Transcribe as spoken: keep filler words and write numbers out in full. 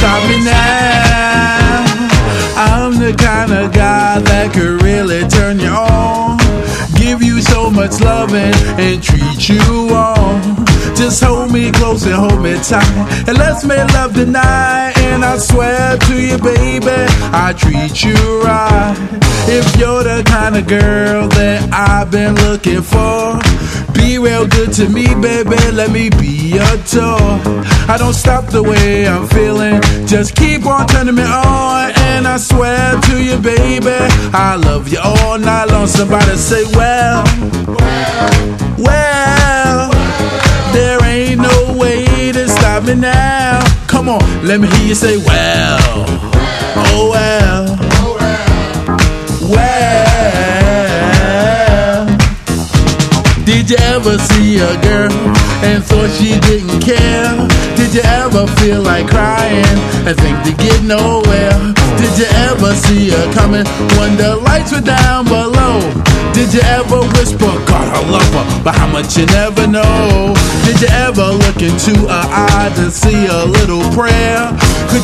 stop me now. I'm the kind of guy that could really turn you on, give you so much loving and treat you on. Just hold me close and hold me tight, and let's make love tonight. And I swear to you, baby, I treat you right. If you're the kind of girl that I've been looking for, be real good to me, baby, let me be your toy. I don't stop the way I'm feeling, just keep on turning me on. And I swear to you, baby, I love you all night long. Somebody say, well, well, there ain't no way to stop me now. Come on, let me hear you say, well, oh well, well. Did you ever see a girl and thought she didn't care? Did you ever feel like crying and think to get nowhere? Did you ever see her coming when the lights were down below? Did you ever whisper, God, I love her, but how much you never know? Did you ever look into her eyes and see a little prayer? Could